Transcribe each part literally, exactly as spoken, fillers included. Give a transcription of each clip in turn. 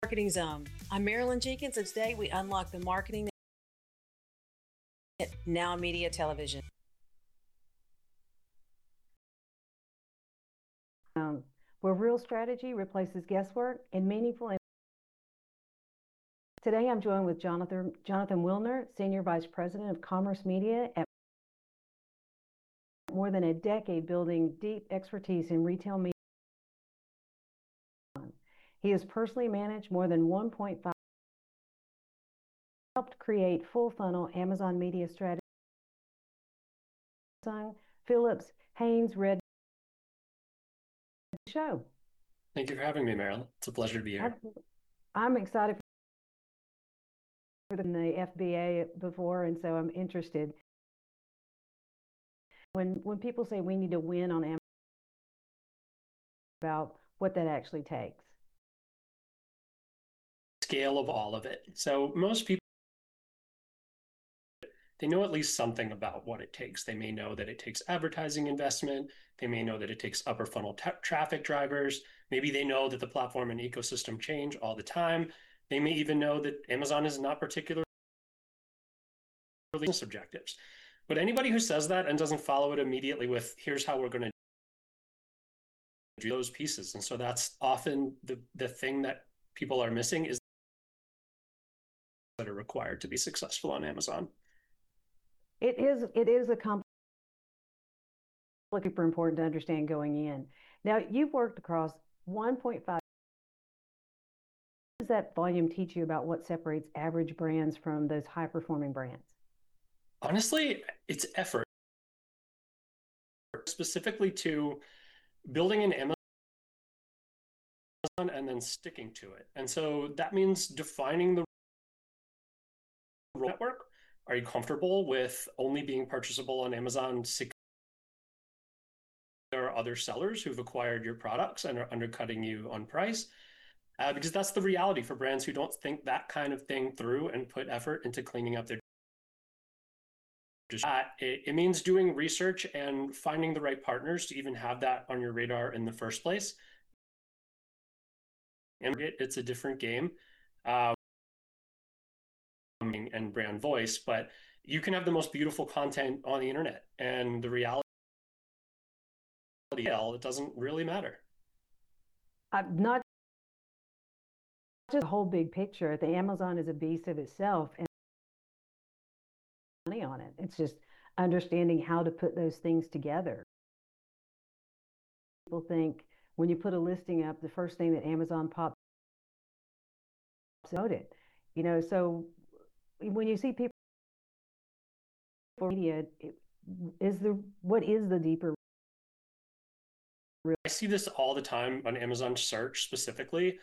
Marketing Zone. I'm Marilyn Jenkins, and today we unlock the marketing at Now Media Television. Um, where real strategy replaces guesswork and meaningful. Today I'm joined with Jonathan, Jonathan Wilner, Senior Vice President of Commerce Media at more than a decade building deep expertise in retail media. He has personally managed more than one point five, helped create full funnel Amazon media strategy. Phillips, Haynes, Red Show. Thank you for having me, Marilyn. It's a pleasure to be here. I'm excited for the F B A before, and so I'm interested. When when people say we need to win on Amazon, about what that actually takes. Scale of all of it. So most people, they know at least something about what it takes. They may know that it takes advertising investment. They may know that it takes upper funnel traffic drivers. Maybe they know that the platform and ecosystem change all the time. They may even know that Amazon is not particularly business objectives. But anybody who says that and doesn't follow it immediately with, here's how we're going to do those pieces. And so that's often the, the thing that people are missing is that are required to be successful on Amazon. It is, it is a complex, super important to understand going in. Now, you've worked across one point five. What does that volume teach you about what separates average brands from those high-performing brands? Honestly, it's effort. Specifically to building an Amazon and then sticking to it. And so that means defining the network. Are you comfortable with only being purchasable on Amazon? There are other sellers who've acquired your products and are undercutting you on price. Uh, because that's the reality for brands who don't think that kind of thing through and put effort into cleaning up their uh, it, it means doing research and finding the right partners to even have that on your radar in the first place. And it, it's a different game. Uh, and brand voice, but you can have the most beautiful content on the internet, and the reality, it doesn't really matter. I'm not just the whole big picture. The Amazon is a beast of itself, and money on it. It's just understanding how to put those things together. People think when you put a listing up, the first thing that Amazon pops out it, you know. So when you see people media, it, is the what is the deeper? I see this all the time on Amazon search specifically.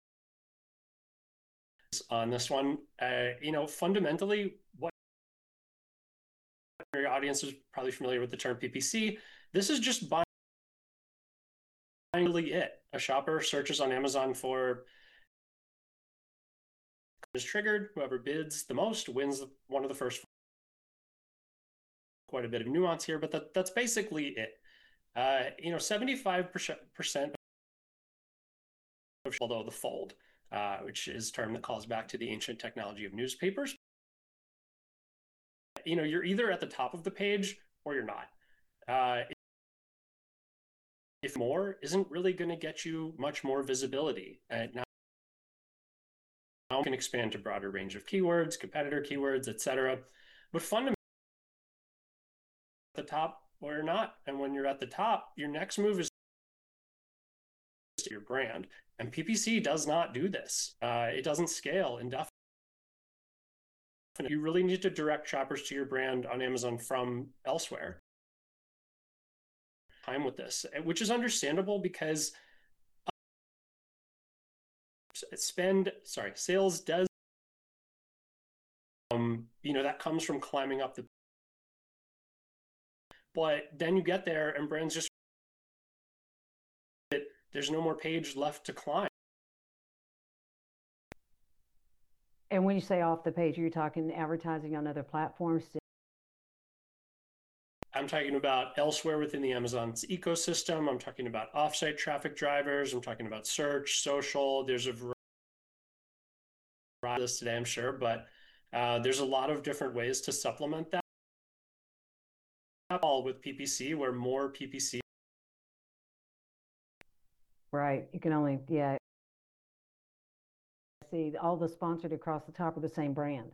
On this one, uh, you know, fundamentally, what your audience is probably familiar with the term P P C. This is just buying it. A shopper searches on Amazon for is triggered. Whoever bids the most wins one of the first. Quite a bit of nuance here, but that, that's basically it. Uh, you know, seventy-five percent of, although the fold, uh, which is a term that calls back to the ancient technology of newspapers. You know, you're either at the top of the page or you're not. Uh, if more isn't really going to get you much more visibility. And now, now you can expand to a broader range of keywords, competitor keywords, et cetera. But fundamentally, at the top or you're not. And when you're at the top, your next move is your brand. And P P C does not do this. Uh, it doesn't scale indefinitely. You really need to direct shoppers to your brand on Amazon from elsewhere. Time with this, which is understandable because spend, sorry, sales does, um, you know, that comes from climbing up the, but then you get there and brands just, there's no more page left to climb. And when you say off the page, you're talking advertising on other platforms? I'm talking about elsewhere within the Amazon's ecosystem. I'm talking about offsite traffic drivers. I'm talking about search, social. There's a variety this today, I'm sure, but uh, there's a lot of different ways to supplement that all with P P C, where more P P C. Right. You can only, yeah. See, all the sponsored across the top of the same brand.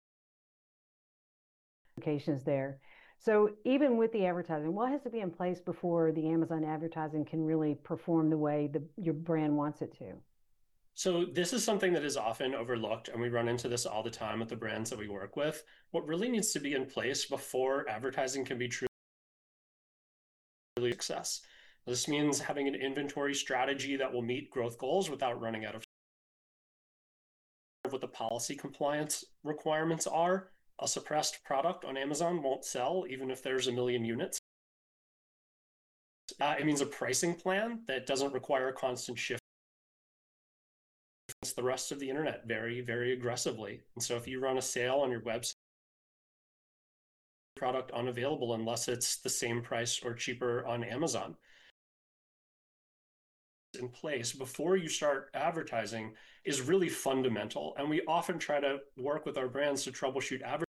Applications there. So even with the advertising, what has to be in place before the Amazon advertising can really perform the way the, your brand wants it to? So this is something that is often overlooked, and we run into this all the time with the brands that we work with. What really needs to be in place before advertising can be truly success. This means having an inventory strategy that will meet growth goals without running out of what the policy compliance requirements are. A suppressed product on Amazon won't sell even if there's a million units. Uh, it means a pricing plan that doesn't require a constant shift against the rest of the internet very, very aggressively. And so if you run a sale on your website, product unavailable unless it's the same price or cheaper on Amazon. In place before you start advertising is really fundamental. And we often try to work with our brands to troubleshoot advertising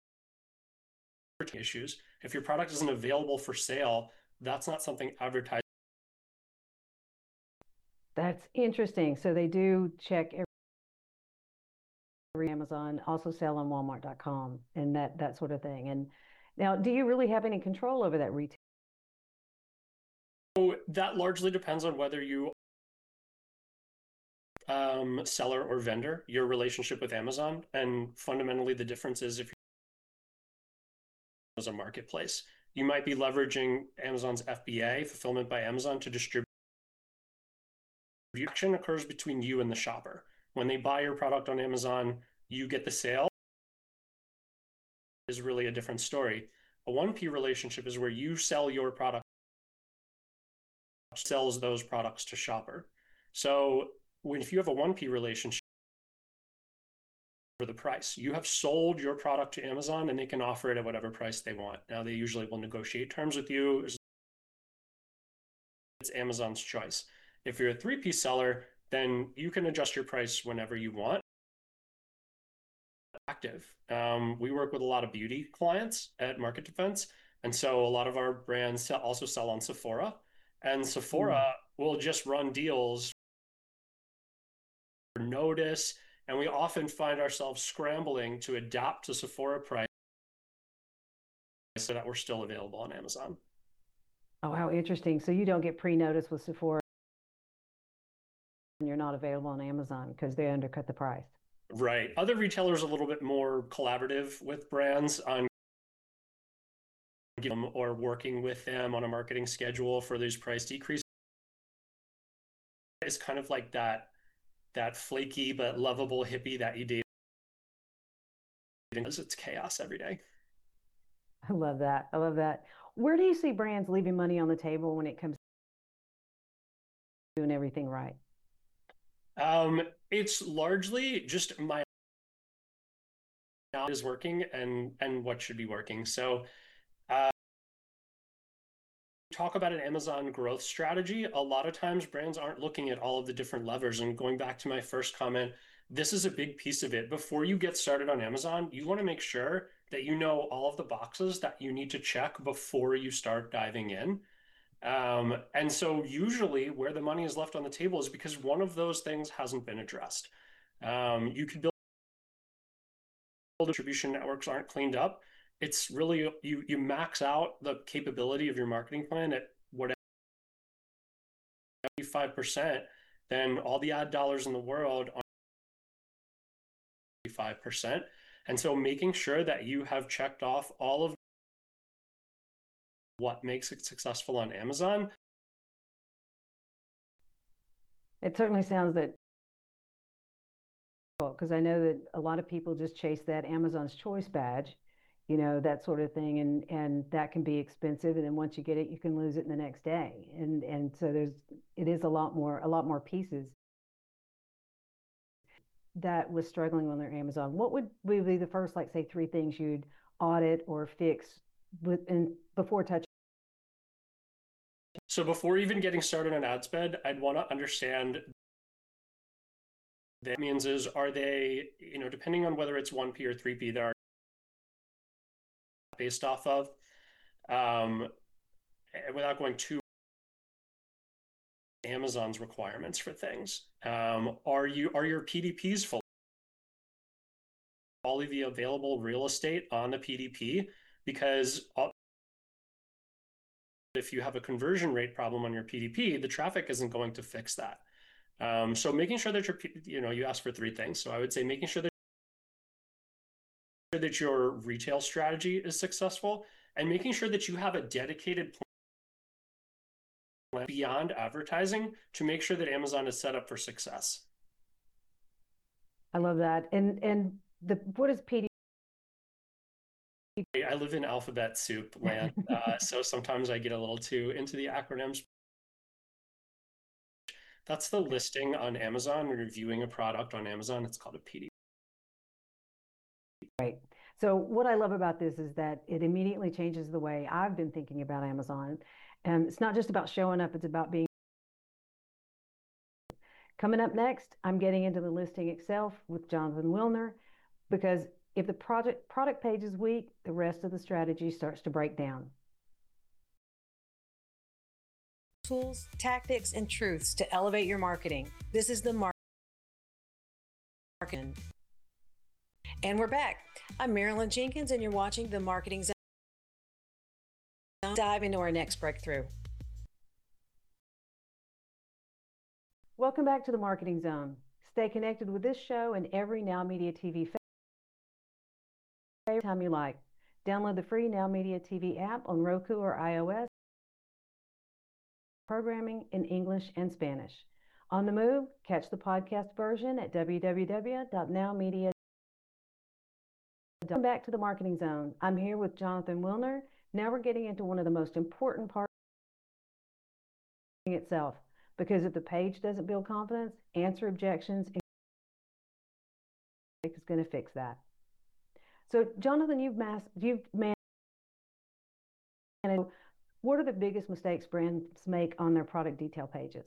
issues. If your product isn't available for sale, that's not something advertising. That's interesting. So they do check every, every Amazon, also sell on Walmart dot com and that that sort of thing. And now, do you really have any control over that retail? So that largely depends on whether you um, seller or vendor, your relationship with Amazon. And fundamentally, the difference is if you're as a marketplace, you might be leveraging Amazon's F B A, Fulfillment by Amazon, to distribute. Action occurs between you and the shopper. When they buy your product on Amazon, you get the sale. Is really a different story. A one P relationship is where you sell your product, sells those products to shopper. So when if you have a one P relationship for the price, you have sold your product to Amazon and they can offer it at whatever price they want. Now they usually will negotiate terms with you. It's Amazon's choice. If you're a three P seller, then you can adjust your price whenever you want. Active. Um, we work with a lot of beauty clients at Market Defense. And so a lot of our brands also sell on Sephora. And Sephora mm. will just run deals for notice. And we often find ourselves scrambling to adapt to Sephora price so that we're still available on Amazon. Oh, how interesting. So you don't get pre-notice with Sephora and you're not available on Amazon because they undercut the price. Right. Other retailers are a little bit more collaborative with brands on or working with them on a marketing schedule for those price decreases. It's kind of like that that flaky but lovable hippie that you date. It's chaos every day. I love that. I love that. Where do you see brands leaving money on the table when it comes to doing everything right? Um, it's largely just my is working and and what should be working. So uh, talk about an Amazon growth strategy. A lot of times brands aren't looking at all of the different levers. And going back to my first comment, this is a big piece of it. Before you get started on Amazon, you want to make sure that you know all of the boxes that you need to check before you start diving in. Um, and so usually where the money is left on the table is because one of those things hasn't been addressed. Um, you could build distribution networks aren't cleaned up. It's really, you, you max out the capability of your marketing plan at whatever five percent, then all the ad dollars in the world are five percent. And so making sure that you have checked off all of what makes it successful on Amazon. It certainly sounds that, because I know that a lot of people just chase that Amazon's Choice badge, you know, that sort of thing, and and that can be expensive. And then once you get it, you can lose it in the next day. And and so there's it is a lot more a lot more pieces that was struggling on their Amazon. What would be the first, like, say, three things you'd audit or fix with and before touching? So before even getting started on ad spend, I'd want to understand that means is, are they, you know, depending on whether it's one P or three P, there are based off of, um, without going too Amazon's requirements for things. Um, are you are your P D Ps full? All of the available real estate on the P D P? Because if you have a conversion rate problem on your P D P, the traffic isn't going to fix that. Um, so making sure that you're, you know, you asked for three things. So I would say making sure that that your retail strategy is successful, and making sure that you have a dedicated plan beyond advertising to make sure that Amazon is set up for success. I love that. And and the what is P D P? I live in alphabet soup land, uh, so sometimes I get a little too into the acronyms. That's the listing on Amazon. When you're viewing a product on Amazon, it's called a P D P. Right. So what I love about this is that it immediately changes the way I've been thinking about Amazon. And it's not just about showing up, it's about being. Coming up next, I'm getting into the listing itself with Jonathan Wilner, because if the project product page is weak, the rest of the strategy starts to break down. Tools, tactics, and truths to elevate your marketing. This is the Marketing. And we're back. I'm Marilyn Jenkins, and you're watching the Marketing Zone. Dive into our next breakthrough. Welcome back to the Marketing Zone. Stay connected with this show and every Now Media T V every time you like. Download the free Now Media T V app on Roku or iOS. Programming in English and Spanish. On the move, catch the podcast version at w w w dot now media dot com. Welcome back to the Marketing Zone. I'm here with Jonathan Wilner. Now we're getting into one of the most important parts itself, because if the page doesn't build confidence, answer objections, is going to fix that. So, Jonathan, you've mass, you've managed. What are the biggest mistakes brands make on their product detail pages?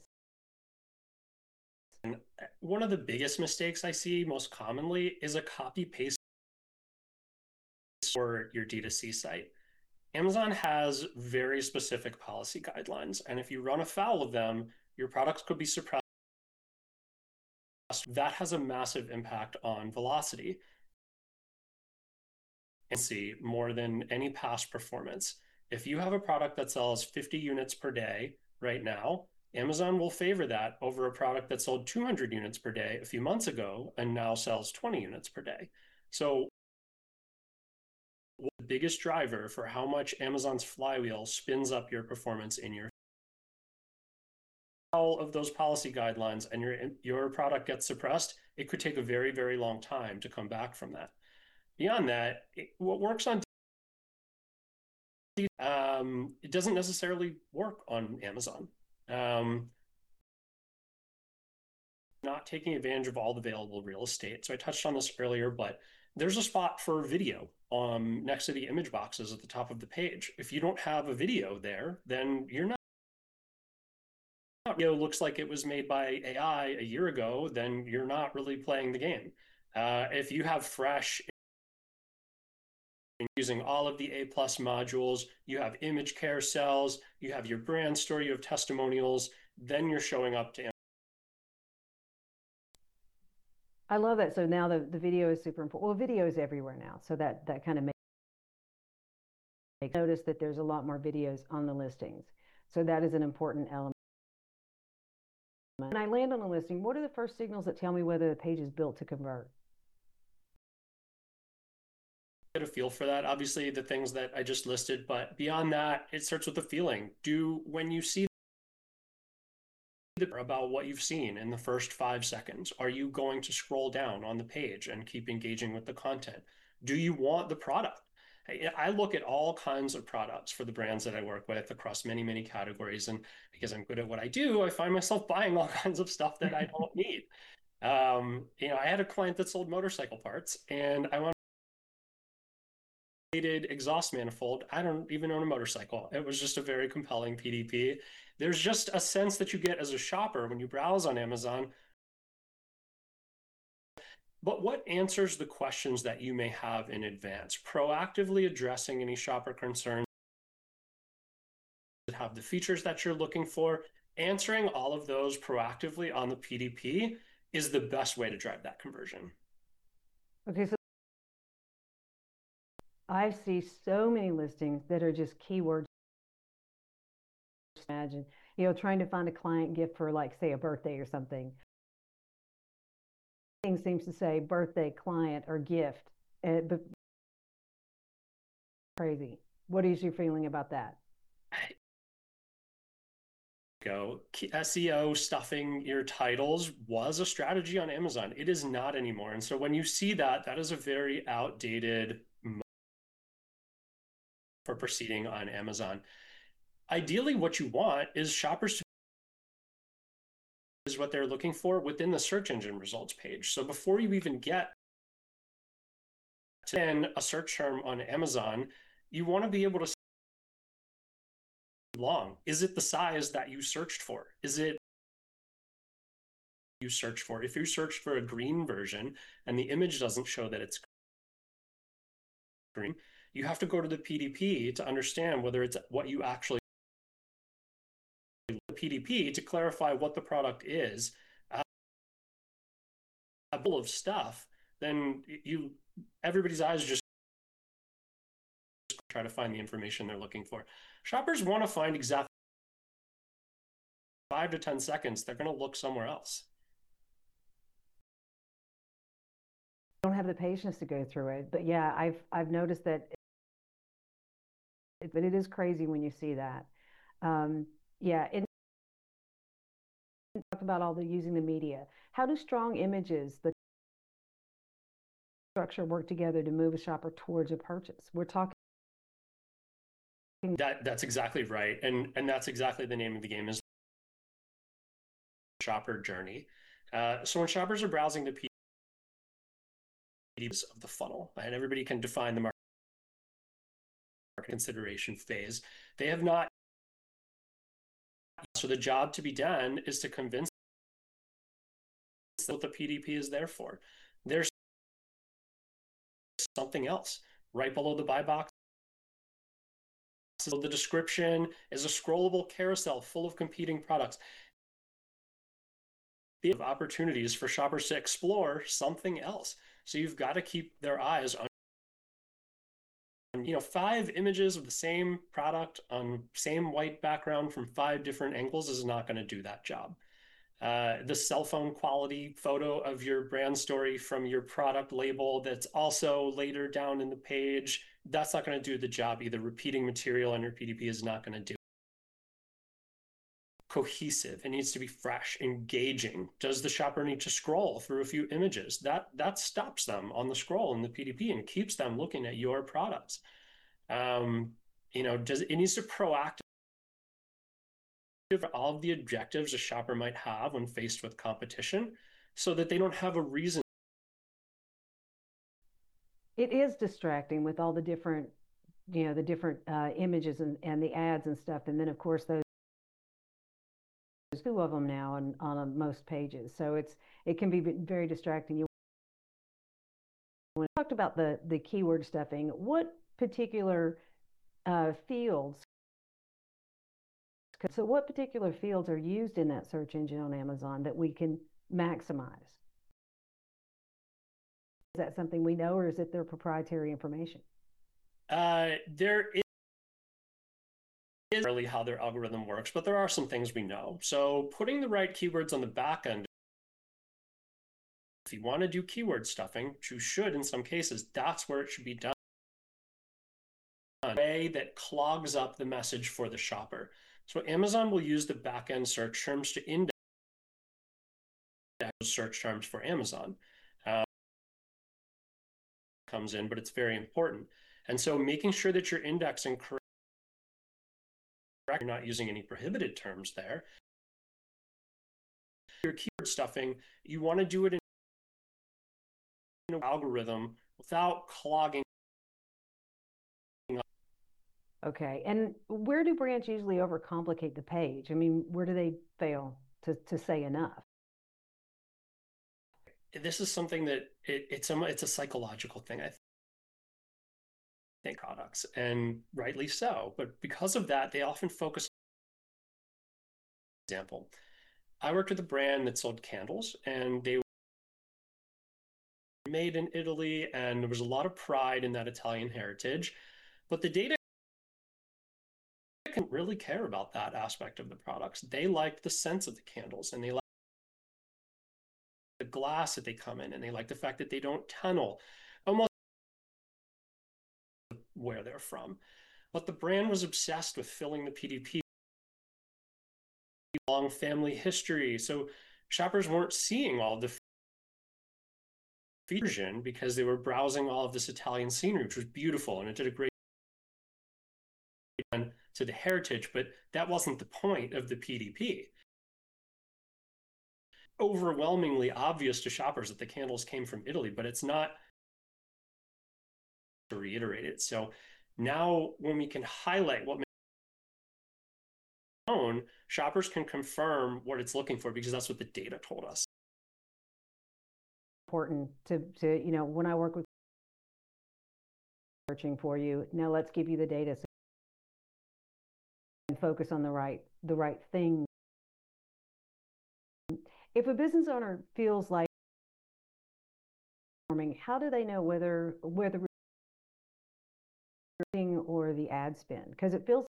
And one of the biggest mistakes I see most commonly is a copy paste for your D two C site. Amazon has very specific policy guidelines, and if you run afoul of them, your products could be suppressed. That has a massive impact on velocity and see more than any past performance. If you have a product that sells fifty units per day right now, Amazon will favor that over a product that sold two hundred units per day a few months ago and now sells twenty units per day. So the biggest driver for how much Amazon's flywheel spins up your performance in your all of those policy guidelines and your your product gets suppressed, it could take a very, very long time to come back from that. Beyond that, it, what works on um, it doesn't necessarily work on Amazon. Um, not taking advantage of all the available real estate. So I touched on this earlier, but there's a spot for video um, next to the image boxes at the top of the page. If you don't have a video there, then you're not. Video looks like it was made by A I a year ago, then you're not really playing the game. Uh, if you have fresh, using all of the A plus modules, you have image carousels, you have your brand story, you have testimonials, then you're showing up to. I love that. So now the, the video is super important. Well, video is everywhere now. So that, that kind of makes notice that there's a lot more videos on the listings. So that is an important element. When I land on a listing, what are the first signals that tell me whether the page is built to convert? Get a feel for that. Obviously, the things that I just listed, but beyond that, it starts with the feeling. Do when you see about what you've seen in the first five seconds, are you going to scroll down on the page and keep engaging with the content? Do you want the product? I look at all kinds of products for the brands that I work with across many, many categories. And because I'm good at what I do, I find myself buying all kinds of stuff that I don't need. Um, you know, I had a client that sold motorcycle parts, and I wanted exhaust manifold. I don't even own a motorcycle. It was just a very compelling P D P. There's just a sense that you get as a shopper when you browse on Amazon but what answers the questions that you may have in advance, proactively addressing any shopper concerns that have the features that you're looking for. Answering all of those proactively on the P D P is the best way to drive that conversion. Okay, so I see so many listings that are just keywords. Imagine, you know, trying to find a client gift for, like, say, a birthday or something. Thing seems to say birthday, client, or gift, uh, but crazy. What is your feeling about that? Go S E O stuffing your titles was a strategy on Amazon. It is not anymore. And so when you see that, that is a very outdated for proceeding on Amazon. Ideally, what you want is shoppers to is what they're looking for within the search engine results page. So before you even get to a search term on Amazon, you want to be able to see long. Is it the size that you searched for? Is it you search for? If you searched for a green version and the image doesn't show that it's green, you have to go to the P D P to understand whether it's what you actually the P D P to clarify what the product is. Uh, a bowl of stuff, then you everybody's eyes just try to find the information they're looking for. Shoppers want to find exactly five to ten seconds. They're going to look somewhere else. I don't have the patience to go through it, but yeah, I've I've noticed that. It, but it is crazy when you see that. Um, yeah, and talk about all the using the media. How do strong images, the structure, work together to move a shopper towards a purchase? We're talking. That that's exactly right, and and that's exactly the name of the game, is shopper journey. Uh, so when shoppers are browsing the P D Ps of the funnel, and everybody can define the market consideration phase, they have not. So the job to be done is to convince what the P D P is there for. There's something else right below the buy box. So the description is a scrollable carousel full of competing products. They have opportunities for shoppers to explore something else. So you've got to keep their eyes on, you know, five images of the same product on same white background from five different angles is not going to do that job. Uh, the cell phone quality photo of your brand story from your product label that's also later down in the page, that's not going to do the job either. Repeating material on your P D P is not going to do. Cohesive. It needs to be fresh, engaging. Does the shopper need to scroll through a few images? That that stops them on the scroll in the P D P and keeps them looking at your products. Um, you know, does it needs to proactively all of the objectives a shopper might have when faced with competition, so that they don't have a reason. It is distracting with all the different, you know, the different uh, images and, and the ads and stuff. And then, of course, those two of them now on, on uh, most pages. So it's it can be very distracting. You when we talked about the, the keyword stuffing, what particular uh, fields So what particular fields are used in that search engine on Amazon that we can maximize? Is that something we know, or is it their proprietary information? Uh, there is really how their algorithm works, but there are some things we know. So putting the right keywords on the back end, if you want to do keyword stuffing, which you should in some cases, that's where it should be done. A way that clogs up the message for the shopper. So Amazon will use the back-end search terms to index search terms for Amazon. Uh, comes in, but it's very important. And so making sure that you're indexing correct, you're not using any prohibited terms there. Your keyword stuffing, you want to do it in an algorithm without clogging. Okay, and where do brands usually overcomplicate the page? I mean, where do they fail to, to say enough? this is something that it, it's a it's a psychological thing, I think, products, and rightly so. But because of that, they often focus. Example, I worked with a brand that sold candles, and they were made in Italy, and there was a lot of pride in that Italian heritage. But the data didn't really care about that aspect of the products. They liked the scents of the candles, and they liked the glass that they come in, and they like the fact that they don't tunnel, almost where they're from. But the brand was obsessed with filling the P D P, long family history. So shoppers weren't seeing all the version because they were browsing all of this Italian scenery, which was beautiful, and it did a great job to the heritage, but that wasn't the point of the P D P. Overwhelmingly obvious to shoppers that the candles came from Italy, but it's not, to reiterate it. So now when we can highlight what known, shoppers can confirm what it's looking for, because that's what the data told us. Important to, to you know, when I work with searching for you, now let's give you the data so and focus on the right the right thing. If a business owner feels like, how do they know whether whether or the ad spend? Because it feels.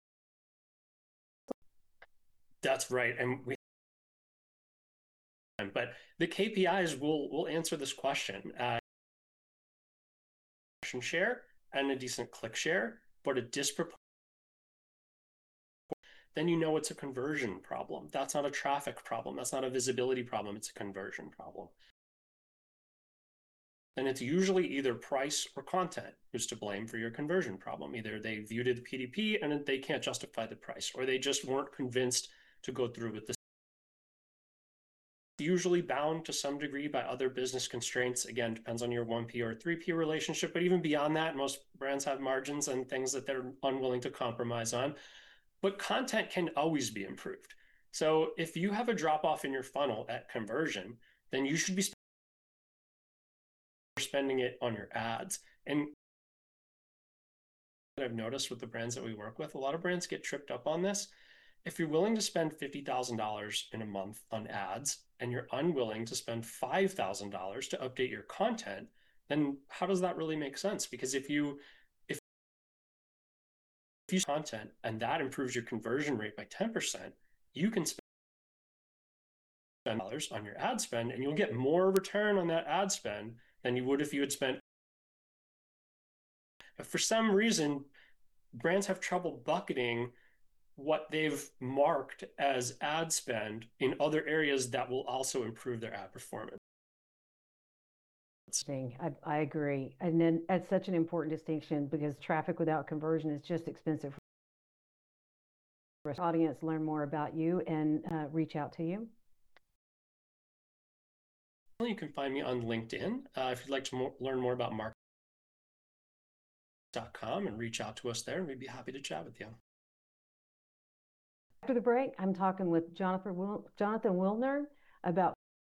That's right, and we. But the K P Is will will answer this question. Uh, share and a decent click share, but a disproportionate. Then you know it's a conversion problem. That's not a traffic problem. That's not a visibility problem. It's a conversion problem. And it's usually either price or content who's to blame for your conversion problem. Either they viewed the P D P and they can't justify the price, or they just weren't convinced to go through with this. Usually bound to some degree by other business constraints. Again, depends on your one P or three P relationship, but even beyond that, most brands have margins and things that they're unwilling to compromise on. But content can always be improved. So if you have a drop off in your funnel at conversion, then you should be spending it on your ads. And I've noticed with the brands that we work with, a lot of brands get tripped up on this. If you're willing to spend fifty thousand dollars in a month on ads and you're unwilling to spend five thousand dollars to update your content, then how does that really make sense? Because if you if you use content and that improves your conversion rate by ten percent, you can spend dollars on your ad spend and you'll get more return on that ad spend than you would if you had spent. But for some reason, brands have trouble bucketing what they've marked as ad spend in other areas that will also improve their ad performance. I, I agree. And then that's such an important distinction, because traffic without conversion is just expensive. For the audience, learn more about you and uh, reach out to you. You can find me on LinkedIn. Uh, if you'd like to more, learn more about marketing dot com and reach out to us there, and we'd be happy to chat with you. After the break, I'm talking with Jonathan Wil Jonathan Wilner about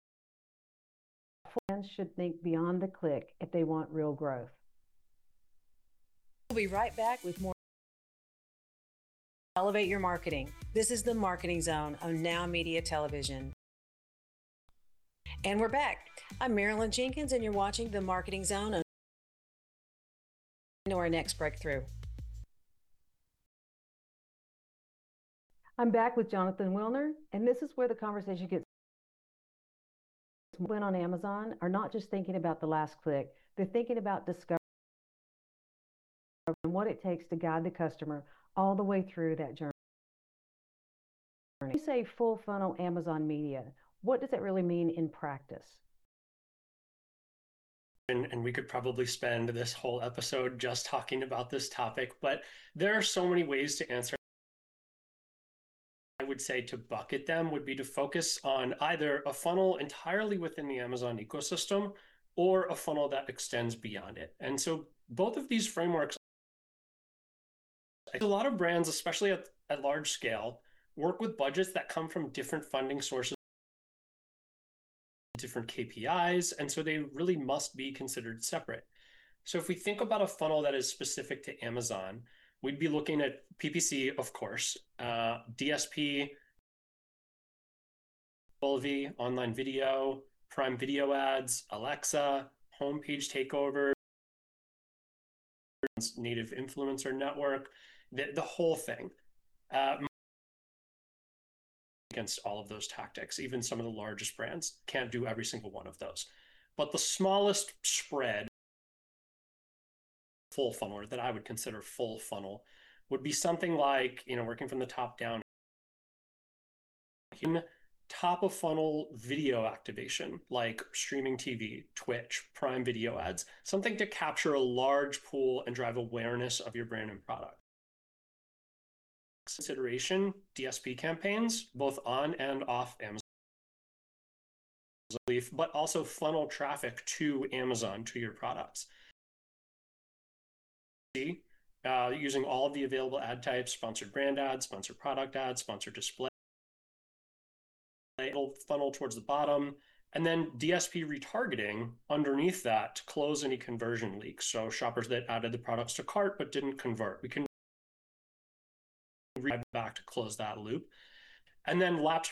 brands should think beyond the click if they want real growth. We'll be right back with more. Elevate your marketing. This is the Marketing Zone on Now Media Television. And we're back. I'm Marilyn Jenkins, and you're watching the Marketing Zone on to our next breakthrough. I'm back with Jonathan Wilner, and this is where the conversation gets. When on Amazon are not just thinking about the last click, they're thinking about discovery and what it takes to guide the customer all the way through that journey. When you say full funnel Amazon media, what does that really mean in practice? And, and we could probably spend this whole episode just talking about this topic, but there are so many ways to answer. I would say to bucket them would be to focus on either a funnel entirely within the Amazon ecosystem or a funnel that extends beyond it. And so both of these frameworks, a lot of brands, especially at, at large scale, work with budgets that come from different funding sources different K P Is, and so they really must be considered separate. So if we think about a funnel that is specific to Amazon, we'd be looking at P P C, of course, uh, D S P, online video, Prime Video ads, Alexa, homepage takeover, native influencer network, the, the whole thing. Uh, against all of those tactics, even some of the largest brands can't do every single one of those. But the smallest spread, full funnel, or that I would consider full funnel, would be something like, you know, working from the top down, top of funnel video activation, like streaming T V, Twitch, Prime Video ads, something to capture a large pool and drive awareness of your brand and product. Consideration, D S P campaigns, both on and off Amazon, but also funnel traffic to Amazon, to your products. Uh, using all of the available ad types, sponsored brand ads, sponsored product ads, sponsored display, funnel towards the bottom, and then D S P retargeting underneath that to close any conversion leaks. So shoppers that added the products to cart but didn't convert, we can read back to close that loop. And then lapsed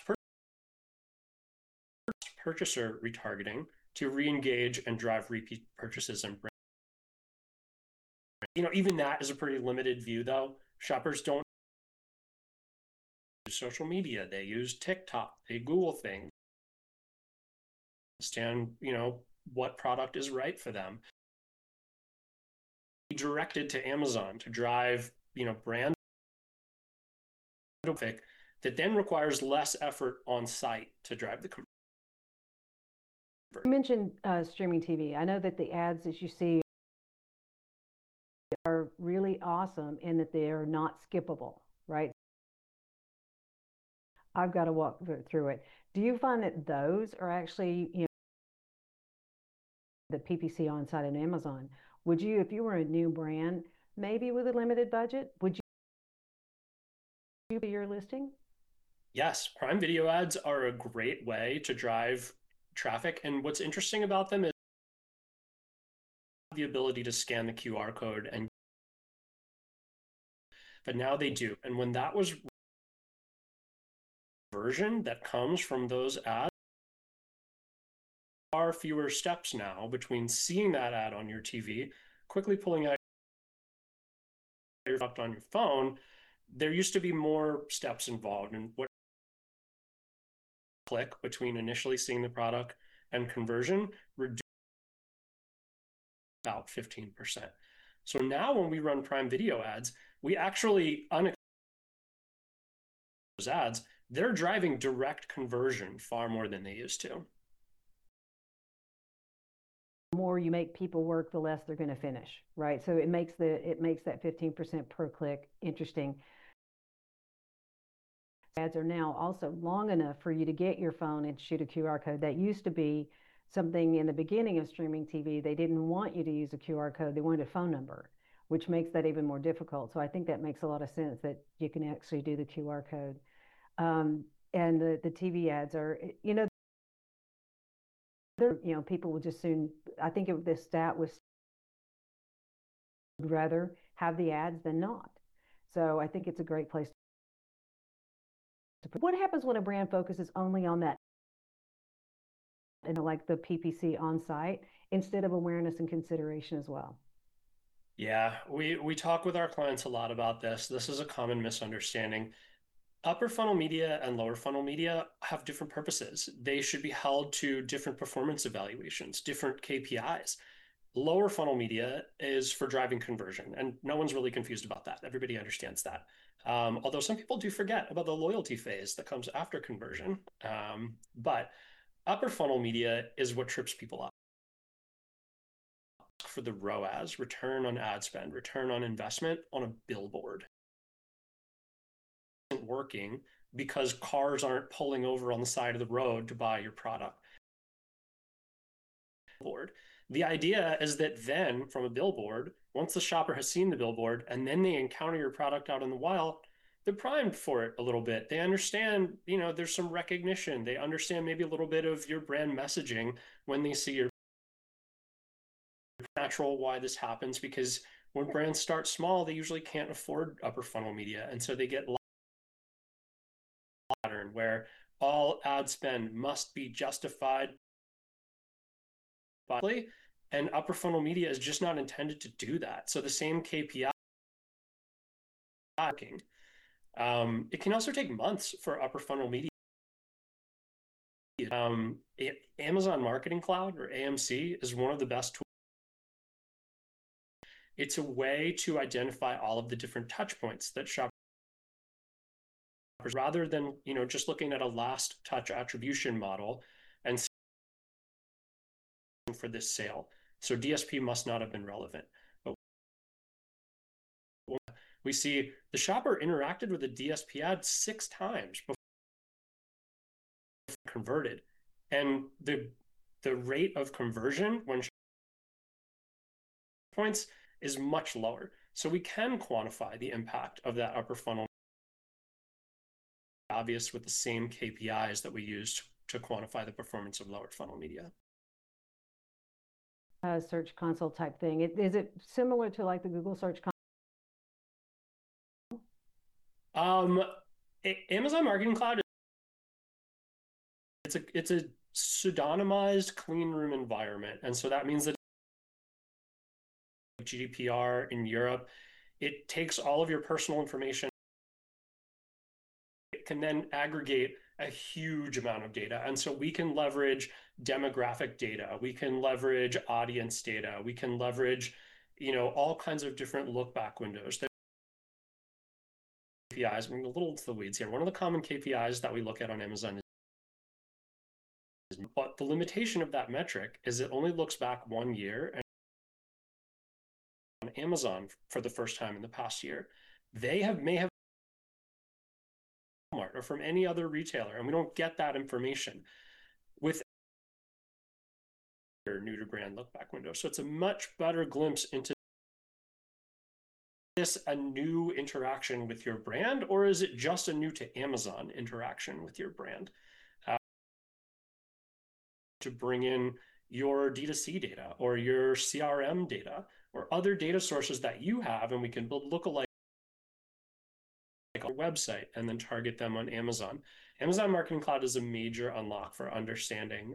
purchaser retargeting to re-engage and drive repeat purchases and brand. You know, even that is a pretty limited view, though. Shoppers don't use social media. They use TikTok. They Google things. Understand, you know, what product is right for them. Directed to Amazon to drive, you know, brand traffic that then requires less effort on site to drive the conversion. You mentioned uh, streaming T V. I know that the ads that you see are really awesome in that they are not skippable, right? I've got to walk through it. Do you find that those are actually, you know, the P P C on site at Amazon? Would you, if you were a new brand, maybe with a limited budget, would you be your listing? Yes, Prime Video ads are a great way to drive traffic. And what's interesting about them is the ability to scan the Q R code, and but now they do. And when that was version that comes from those ads, there are fewer steps now between seeing that ad on your T V, quickly pulling out your product on your phone. There used to be more steps involved in what click between initially seeing the product and conversion, reduced about fifteen percent. So now when we run Prime Video ads, we actually unexpected those ads, they're driving direct conversion far more than they used to. The more you make people work, the less they're going to finish, right? So it makes the it makes that fifteen percent per click interesting. Ads are now also long enough for you to get your phone and shoot a Q R code. That used to be something in the beginning of streaming T V. They didn't want you to use a Q R code. They wanted a phone number, which makes that even more difficult. So I think that makes a lot of sense that you can actually do the Q R code. Um, and the, the T V ads are, you know, you know, people will just soon, I think it, this stat was would rather have the ads than not. So I think it's a great place to put. What happens when a brand focuses only on that, and like the P P C on site, instead of awareness and consideration as well? Yeah, we, we talk with our clients a lot about this. This is a common misunderstanding. Upper funnel media and lower funnel media have different purposes. They should be held to different performance evaluations, different K P Is. Lower funnel media is for driving conversion, and no one's really confused about that. Everybody understands that. Um, although some people do forget about the loyalty phase that comes after conversion. Um, but upper funnel media is what trips people up. For the R O A S, return on ad spend, return on investment on a billboard. Isn't working because cars aren't pulling over on the side of the road to buy your product. The idea is that then from a billboard, once the shopper has seen the billboard and then they encounter your product out in the wild, they're primed for it a little bit. They understand, you know, there's some recognition. They understand maybe a little bit of your brand messaging when they see your natural why this happens, because when brands start small, they usually can't afford upper funnel media. And so they get pattern where all ad spend must be justified by, and upper funnel media is just not intended to do that. So the same K P I working. Um, it can also take months for upper funnel media. Um, Amazon Marketing Cloud, or A M C, is one of the best tools. It's a way to identify all of the different touch points that shoppers, rather than, you know, just looking at a last touch attribution model and for this sale. So D S P must not have been relevant. But we see the shopper interacted with a D S P ad six times before converted, and the the rate of conversion when points is much lower. So we can quantify the impact of that upper funnel, obvious with the same K P Is that we use to quantify the performance of lower funnel media. Uh, search console type thing. It, is it similar to like the Google Search Console? Um, Amazon Marketing Cloud, it's a it's a pseudonymized clean room environment, and so that means that G D P R in Europe, it takes all of your personal information. It can then aggregate a huge amount of data. And so we can leverage demographic data. We can leverage audience data. We can leverage, you know, all kinds of different look back windows. K P Is, I'm a little into the weeds here. One of the common K P Is that we look at on Amazon is, but the limitation of that metric is it only looks back one year. And on Amazon for the first time in the past year, they have may have or from any other retailer, and we don't get that information with your new to brand look back window. So it's a much better glimpse into this a new interaction with your brand, or is it just a new to Amazon interaction with your brand? Uh, to bring in your D two C data or your C R M data or other data sources that you have, and we can build lookalike on your website and then target them on Amazon. Amazon Marketing Cloud is a major unlock for understanding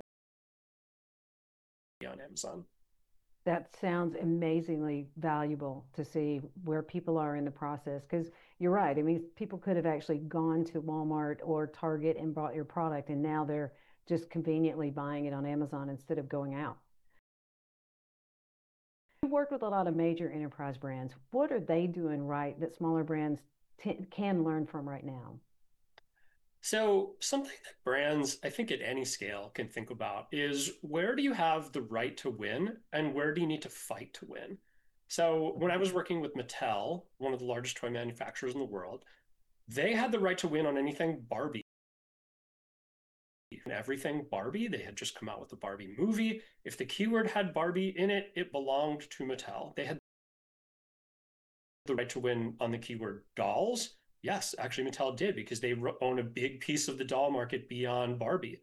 on Amazon. That sounds amazingly valuable to see where people are in the process, because you're right. I mean, people could have actually gone to Walmart or Target and bought your product, and now they're just conveniently buying it on Amazon instead of going out. You work with a lot of major enterprise brands. What are they doing right that smaller brands can learn from right now? So something that brands, I think at any scale, can think about is, where do you have the right to win and where do you need to fight to win? So when I was working with Mattel, one of the largest toy manufacturers in the world, they had the right to win on anything Barbie. And everything Barbie, they had just come out with the Barbie movie. If the keyword had Barbie in it, it belonged to Mattel. They had the right to win on the keyword dolls. Yes, actually Mattel did, because they own a big piece of the doll market beyond Barbie.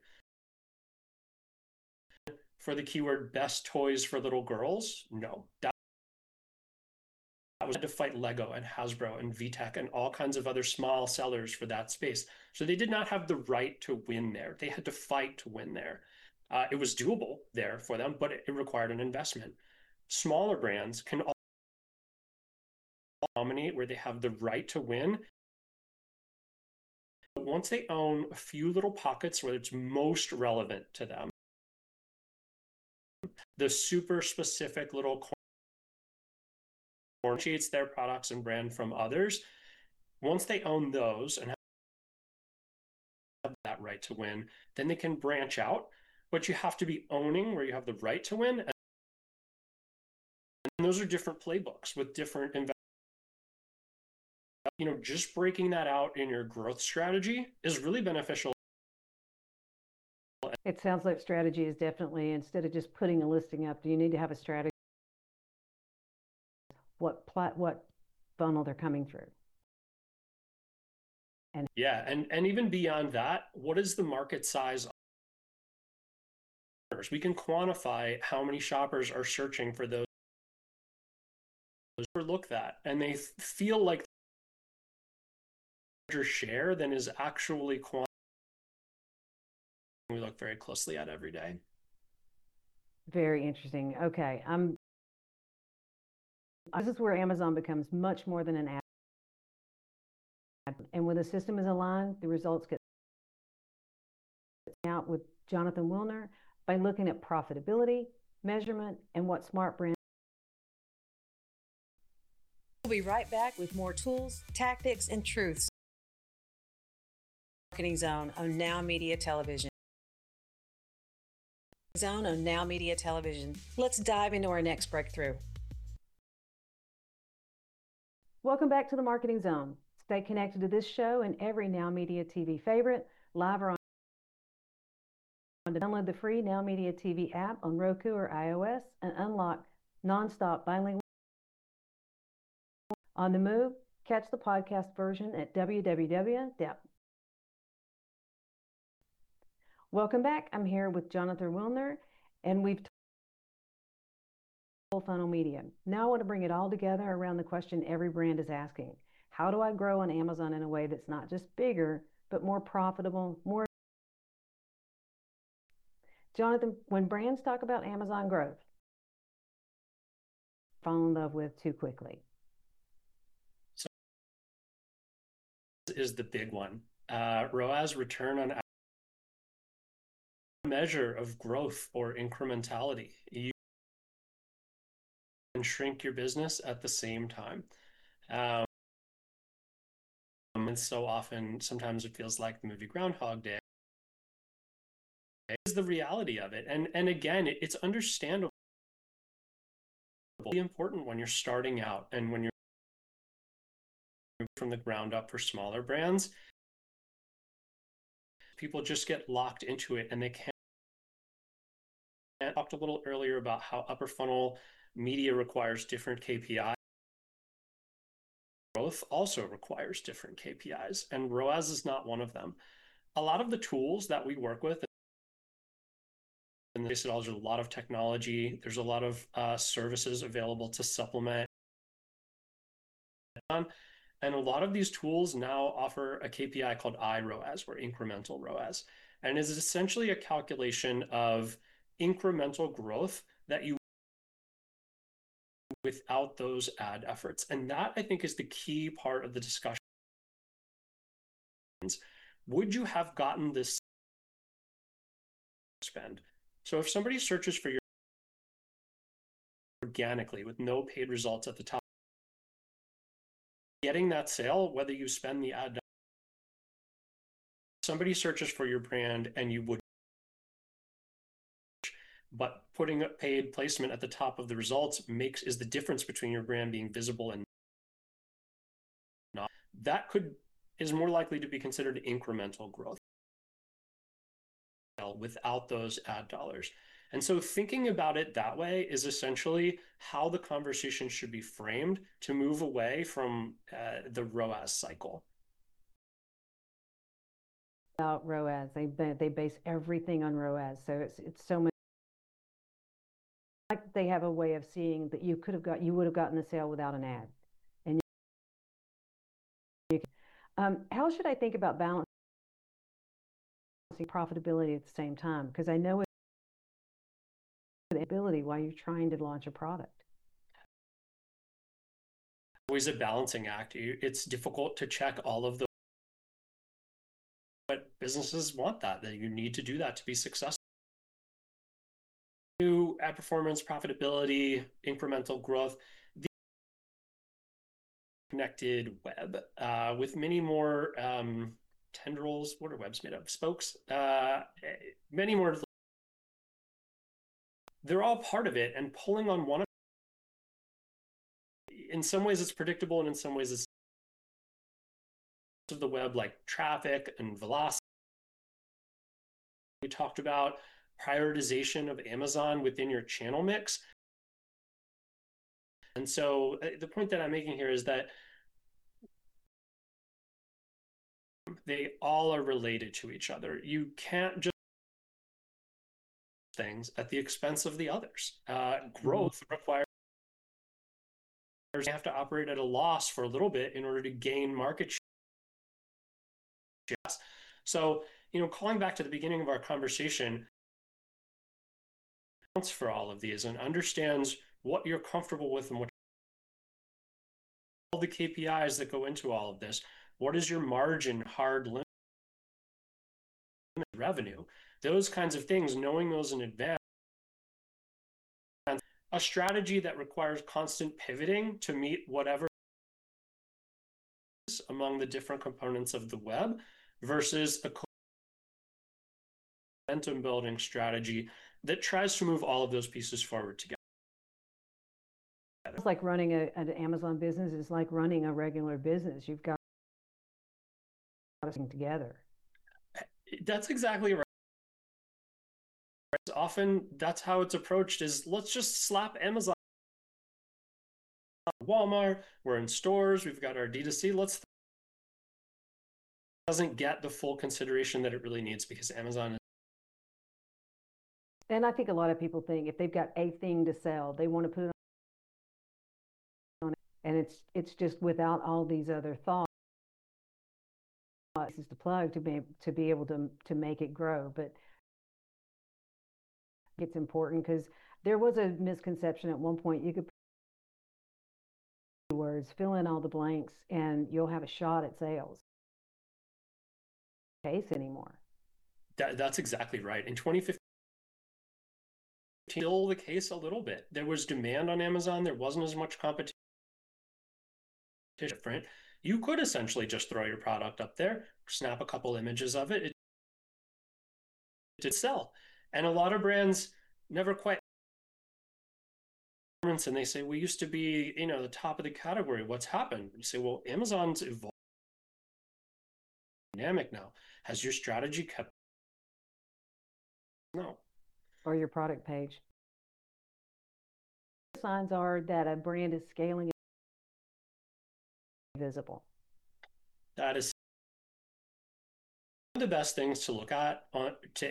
For the keyword best toys for little girls, no. That, that was to fight Lego and Hasbro and V TEC and all kinds of other small sellers for that space. So they did not have the right to win there. They had to fight to win there. Uh, it was doable there for them, but it, it required an investment. Smaller brands can all dominate where they have the right to win. Once they own a few little pockets where it's most relevant to them, the super specific little differentiates their products and brand from others. Once they own those and have that right to win, then they can branch out. But you have to be owning where you have the right to win. And those are different playbooks with different investors. You know, just breaking that out in your growth strategy is really beneficial. It sounds like strategy is definitely, instead of just putting a listing up, do you need to have a strategy? What plat, what funnel they're coming through? And yeah, and and even beyond that, what is the market size? We can quantify how many shoppers are searching for those overlook that, and they feel like larger share than is actually quantified. We look very closely at every day. Very interesting. Okay, I'm. This is where Amazon becomes much more than an app. And when the system is aligned, the results get out with Jonathan Wilner by looking at profitability, measurement, and what smart brands. We'll be right back with more tools, tactics, and truths. Marketing Zone on Now Media Television. Zone on Now Media Television. Let's dive into our next breakthrough. Welcome back to the Marketing Zone. Stay connected to this show and every Now Media T V favorite, live or on. Download the free Now Media T V app on Roku or iOS and unlock nonstop bilingual. On the move, catch the podcast version at w w w dot. Welcome back. I'm here with Jonathan Wilner, and we've talked full funnel media. Now I want to bring it all together around the question every brand is asking. How do I grow on Amazon in a way that's not just bigger, but more profitable, more. Jonathan, when brands talk about Amazon growth, fall in love with too quickly. So this is the big one. Uh, R O A S, return on measure of growth or incrementality. You can shrink your business at the same time. Um, and so often, sometimes it feels like the movie Groundhog Day. Is the reality of it. And, and again, it, it's understandable. It's important when you're starting out and when you're from the ground up for smaller brands. People just get locked into it and they can't. I talked a little earlier about how upper funnel media requires different K P Is. Growth also requires different K P Is, and R O A S is not one of them. A lot of the tools that we work with, and there's a lot of technology, there's a lot of uh, services available to supplement. And a lot of these tools now offer a K P I called I R O A S, or incremental R O A S. And is essentially a calculation of incremental growth that you without those ad efforts. And that, I think, is the key part of the discussion. Would you have gotten this spend? So if somebody searches for your organically with no paid results at the top, getting that sale, whether you spend the ad, somebody searches for your brand and you would, but putting a paid placement at the top of the results makes is the difference between your brand being visible and not. That could is more likely to be considered incremental growth without those ad dollars. And so thinking about it that way is essentially how the conversation should be framed to move away from uh, the R O A S cycle. About R O A S, they they base everything on R O A S, so it's it's so much. Like they have a way of seeing that you could have got you would have gotten the sale without an ad. And you can, um, how should I think about balancing profitability at the same time? Because I know it's the ability while you're trying to launch a product. Always a balancing act. It's difficult to check all of the, but businesses want that. That you need to do that to be successful. New ad performance, profitability, incremental growth, the connected web uh, with many more um, tendrils. What are webs made of? Spokes. Uh, many more. They're all part of it, and pulling on one. In some ways, it's predictable, and in some ways, it's of the web, like traffic and velocity. We talked about prioritization of Amazon within your channel mix. And so the point that I'm making here is that They all are related to each other. You can't just things at the expense of the others. Uh, growth mm-hmm. requires you have to operate at a loss for a little bit in order to gain market share. So, you know, calling back to the beginning of our conversation, accounts for all of these and understands what you're comfortable with and what all the K P Is that go into all of this. What is your margin hard limit revenue? Those kinds of things, knowing those in advance. A strategy that requires constant pivoting to meet whatever is among the different components of the web versus a momentum building strategy that tries to move all of those pieces forward together. It's like running a, an Amazon business. It's like running a regular business. You've got everything together. That's exactly right. Often that's how it's approached is let's just slap Amazon, Walmart, we're in stores, we've got our D two C, let's doesn't get the full consideration that it really needs because Amazon is. And I think a lot of people think if they've got a thing to sell, they want to put it on it. And it's it's just without all these other thoughts. This is the plug to be to be able to to make it grow. But it's important because there was a misconception at one point. You could put words, fill in all the blanks, and you'll have a shot at sales. Case anymore. That, that's exactly right. In twenty fifteen, still the case a little bit. There was demand on Amazon. There wasn't as much competition. Different. You could essentially just throw your product up there, snap a couple images of it. It did sell. And a lot of brands never quite, and they say, we used to be, you know, the top of the category. What's happened? You say, well, Amazon's evolved dynamic now. Has your strategy kept? No. Or your product page. Signs are that a brand is scaling visible. That is one of the best things to look at on to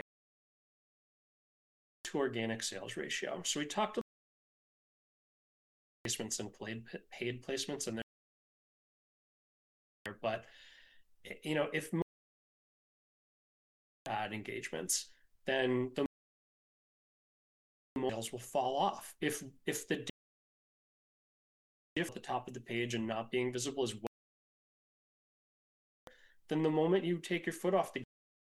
to organic sales ratio. So we talked about placements and paid paid placements in there, but you know, if ad engagements, then the sales will fall off. If if the if the top of the page and not being visible is well, then the moment you take your foot off the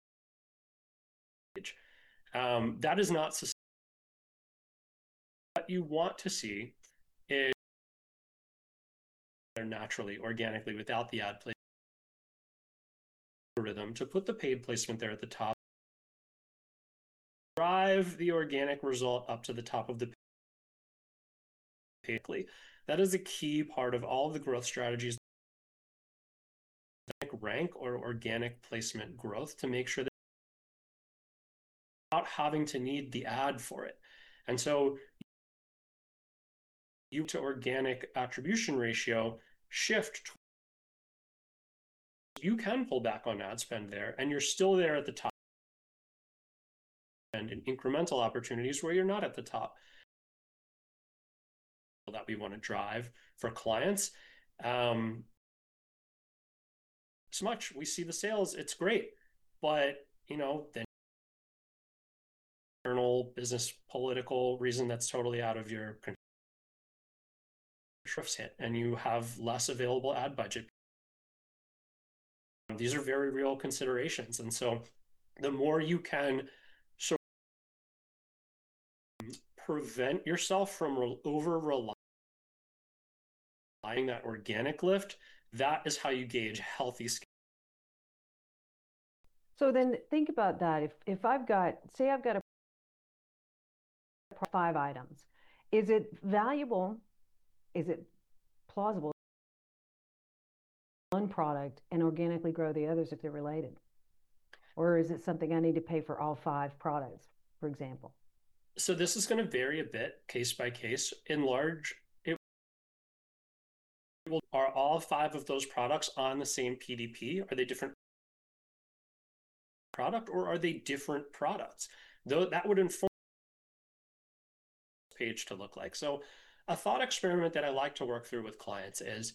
page, um, that is not sustainable. What you want to see is naturally, organically, without the ad placement algorithm, to put the paid placement there at the top, drive the organic result up to the top of the page. That is a key part of all of the growth strategies, rank or organic placement growth, to make sure that without having to need the ad for it. And so you to organic attribution ratio shift. You can pull back on ad spend there, and you're still there at the top. And in incremental opportunities where you're not at the top that we want to drive for clients. Um, so much we see the sales, it's great, but you know, then internal business political reason that's totally out of your control hit, and you have less available ad budget. These are very real considerations, and so the more you can sort of prevent yourself from over relying that organic lift, that is how you gauge healthy scale. So then think about that. If if I've got, say I've got a five items, is it valuable? Is it plausible one product and organically grow the others if they're related? Or is it something I need to pay for all five products, for example? So this is going to vary a bit case by case. In large, it will, are all five of those products on the same P D P? Are they different product, or are they different products? Though that would inform page to look like. So a thought experiment that I like to work through with clients is,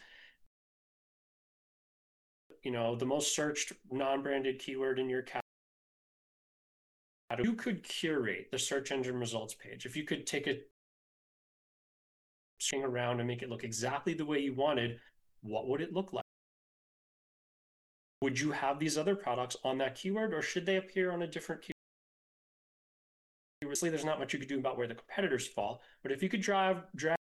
you know, the most searched non-branded keyword in your category. You could curate the search engine results page. If you could take a string around and make it look exactly the way you wanted, what would it look like? Would you have these other products on that keyword, or should they appear on a different keyword? Obviously, there's not much you could do about where the competitors fall, but if you could drive, drag,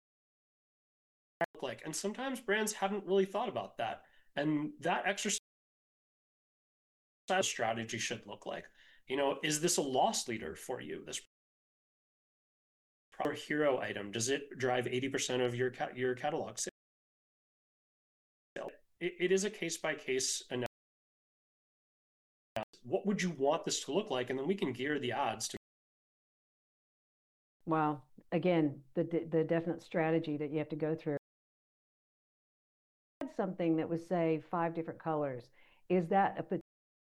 look like, and sometimes brands haven't really thought about that, and that exercise strategy should look like, you know, is this a loss leader for you? This proper hero item, does it drive eighty percent of your your catalog sale? It, it is a case by case analysis. What would you want this to look like, and then we can gear the ads to. Well, again, the the definite strategy that you have to go through. Something that was, say, five different colors. Is that a,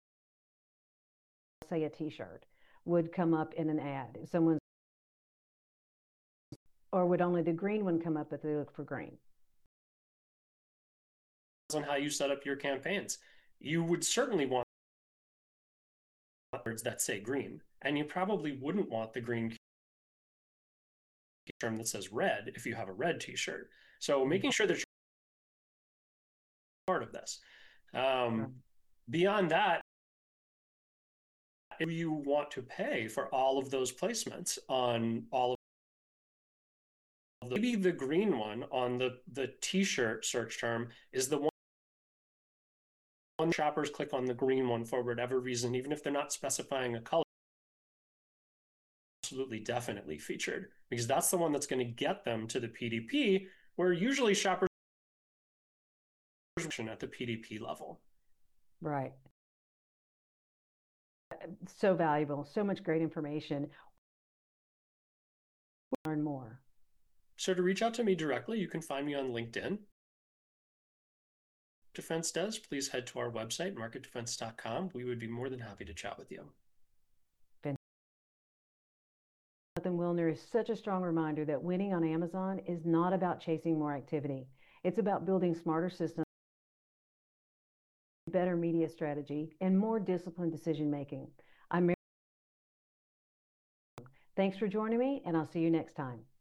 say, a T-shirt would come up in an ad? If someone's, or would only the green one come up if they look for green? On how you set up your campaigns, you would certainly want words that say green, and you probably wouldn't want the green term that says red if you have a red T-shirt. So making sure that you're part of this. Um, right. Beyond that, if you want to pay for all of those placements on all of the, maybe the green one on the, the T-shirt search term is the one shoppers click on the green one for whatever reason, even if they're not specifying a color. Absolutely, definitely featured, because that's the one that's going to get them to the P D P, where usually shoppers at the P D P level. Right. So valuable, so much great information. Learn more. So to reach out to me directly, you can find me on LinkedIn. Defense does, please head to our website, market defense dot com. We would be more than happy to chat with you. Jonathan Wilner is such a strong reminder that winning on Amazon is not about chasing more activity. It's about building smarter systems, better media strategy, and more disciplined decision making. I'm Mary. Thanks for joining me, and I'll see you next time.